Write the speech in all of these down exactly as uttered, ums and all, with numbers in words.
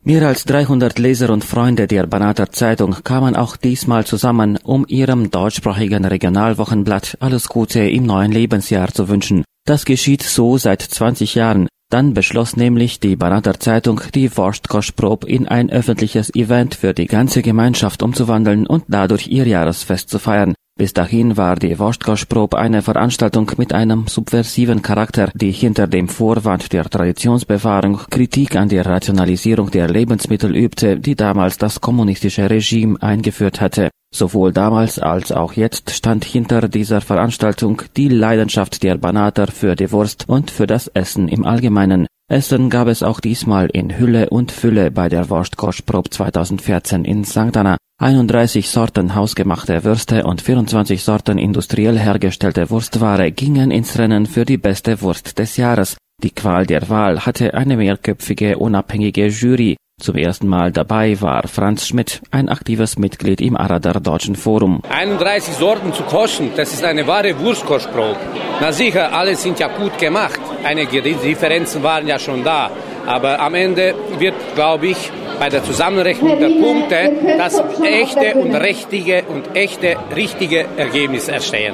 Mehr als dreihundert Leser und Freunde der Banater Zeitung kamen auch diesmal zusammen, um ihrem deutschsprachigen Regionalwochenblatt alles Gute im neuen Lebensjahr zu wünschen. Das geschieht so seit zwanzig Jahren. Dann beschloss nämlich die Banater Zeitung, die Wurstkoschprobe in ein öffentliches Event für die ganze Gemeinschaft umzuwandeln und dadurch ihr Jahresfest zu feiern. Bis dahin war die Wurstkoschprobe eine Veranstaltung mit einem subversiven Charakter, die hinter dem Vorwand der Traditionsbewahrung Kritik an der Rationalisierung der Lebensmittel übte, die damals das kommunistische Regime eingeführt hatte. Sowohl damals als auch jetzt stand hinter dieser Veranstaltung die Leidenschaft der Banater für die Wurst und für das Essen im Allgemeinen. Essen gab es auch diesmal in Hülle und Fülle bei der Wurstkoschprobe zweitausendvierzehn in Sankt Anna. einunddreißig Sorten hausgemachte Würste und vierundzwanzig Sorten industriell hergestellte Wurstware gingen ins Rennen für die beste Wurst des Jahres. Die Qual der Wahl hatte eine mehrköpfige, unabhängige Jury. Zum ersten Mal dabei war Franz Schmidt, ein aktives Mitglied im Arader Deutschen Forum. einunddreißig Sorten zu kochen, das ist eine wahre Wurstkoschprobe. Na sicher, alle sind ja gut gemacht. Einige Differenzen waren ja schon da. Aber am Ende wird, glaube ich, bei der Zusammenrechnung der Punkte das echte und richtige und echte, richtige Ergebnis erstehen.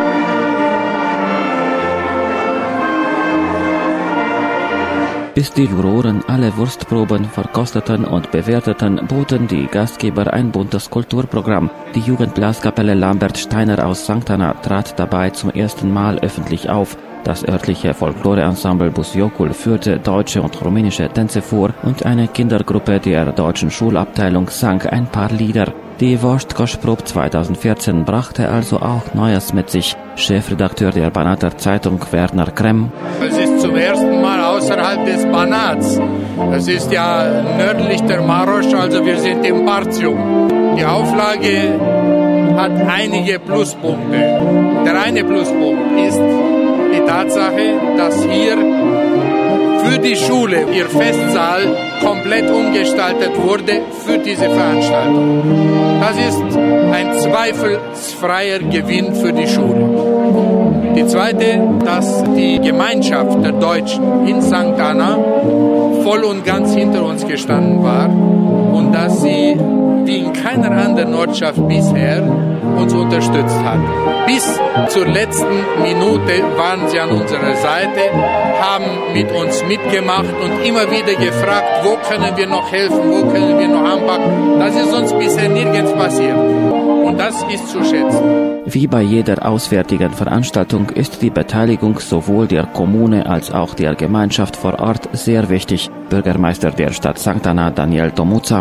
Bis die Juroren alle Wurstproben verkosteten und bewerteten, boten die Gastgeber ein buntes Kulturprogramm. Die Jugendblaskapelle Lambert Steiner aus Sankt Anna trat dabei zum ersten Mal öffentlich auf. Das örtliche Folklorensemble Busjocul führte deutsche und rumänische Tänze vor und eine Kindergruppe der deutschen Schulabteilung sang ein paar Lieder. Die Wurstkoschprobe zweitausendvierzehn brachte also auch Neues mit sich. Chefredakteur der Banater Zeitung Werner Kremm. Es ist zum ersten Mal außerhalb des Banats. Es ist ja nördlich der Marosch, also wir sind im Partium. Die Auflage hat einige Pluspunkte. Der eine Pluspunkt ist die Tatsache, dass hier für die Schule ihr Festsaal komplett umgestaltet wurde für diese Veranstaltung. Das ist ein zweifelsfreier Gewinn für die Schule. Die zweite, dass die Gemeinschaft der Deutschen in Sankt Anna voll und ganz hinter uns gestanden war und dass sie wie in keiner anderen Ortschaft bisher uns unterstützt hat. Bis zur letzten Minute waren sie an unserer Seite, haben mit uns mitgemacht und immer wieder gefragt, wo können wir noch helfen, wo können wir noch anpacken. Das ist uns bisher nirgends passiert. Und das ist zu schätzen. Wie bei jeder auswärtigen Veranstaltung ist die Beteiligung sowohl der Kommune als auch der Gemeinschaft vor Ort sehr wichtig. Bürgermeister der Stadt Sankt Anna, Daniel Tomuța.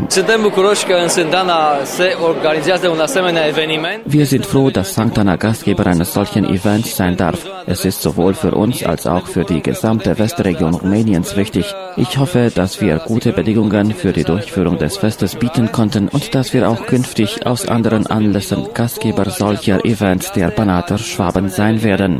Wir sind froh, dass Sankt Anna Gastgeber eines solchen Events sein darf. Es ist sowohl für uns als auch für die gesamte Westregion Rumäniens wichtig. Ich hoffe, dass wir gute Bedingungen für die Durchführung des Festes bieten konnten und dass wir auch künftig aus anderen Anlässen Gastgeber solcher Events der Banater Schwaben sein werden.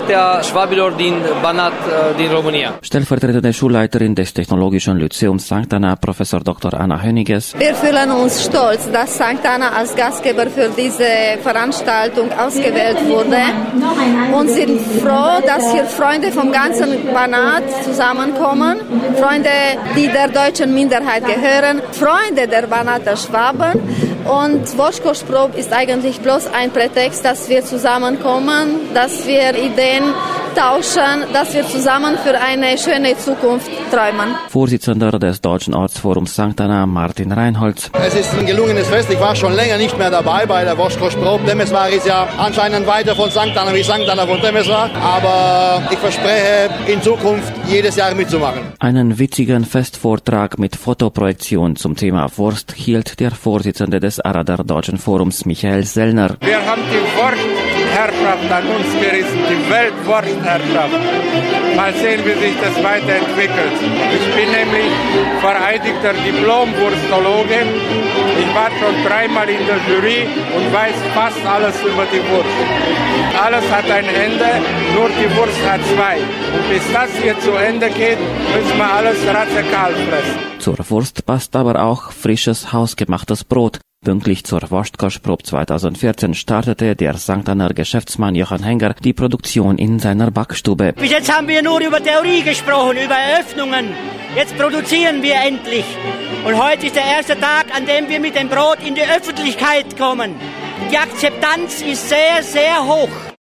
Stellvertretende Schulleiterin des Technologischen Lyzeums Sankt Anna, Professor Doktor Anna Höniges. Wir fühlen uns stolz, dass Sankt Anna als Gastgeber für diese Veranstaltung ausgewählt wurde und sind froh, dass hier Freunde vom ganzen Banat zusammenkommen, Freunde, die der deutschen Minderheit gehören, Freunde der Banater Schwaben. Und Wurstkoschprobe ist eigentlich bloß ein Prätext, dass wir zusammenkommen, dass wir Ideen tauschen, dass wir zusammen für eine schöne Zukunft träumen. Vorsitzender des Deutschen Ortsforums Sankt Anna, Martin Reinholz. Es ist ein gelungenes Fest. Ich war schon länger nicht mehr dabei bei der Wurstkoschprobe. Temeswar ist ja anscheinend weiter von Sankt Anna wie Sankt Anna von Temeswar. Aber ich verspreche, in Zukunft jedes Jahr mitzumachen. Einen witzigen Festvortrag mit Fotoprojektion zum Thema Wurst hielt der Vorsitzende des Arader Deutschen Forums, Michael Sellner. Wir haben die Wurstherrschaft an uns gerissen, die Weltwurstherrschaft. Mal sehen, wie sich das weiterentwickelt. Ich bin nämlich vereidigter Diplom-Wurstologe. Ich war schon dreimal in der Jury und weiß fast alles über die Wurst. Alles hat ein Ende, nur die Wurst hat zwei. Und bis das hier zu Ende geht, müssen wir alles radikal fressen. Zur Wurst passt aber auch frisches, hausgemachtes Brot. Pünktlich zur Wurstkostprobe zweitausendvierzehn startete der Sankt Anner Geschäftsmann Johann Henger die Produktion in seiner Backstube. Bis jetzt haben wir nur über Theorie gesprochen, über Eröffnungen. Jetzt produzieren wir endlich. Und heute ist der erste Tag, an dem wir mit dem Brot in die Öffentlichkeit kommen. Die Akzeptanz ist sehr, sehr hoch.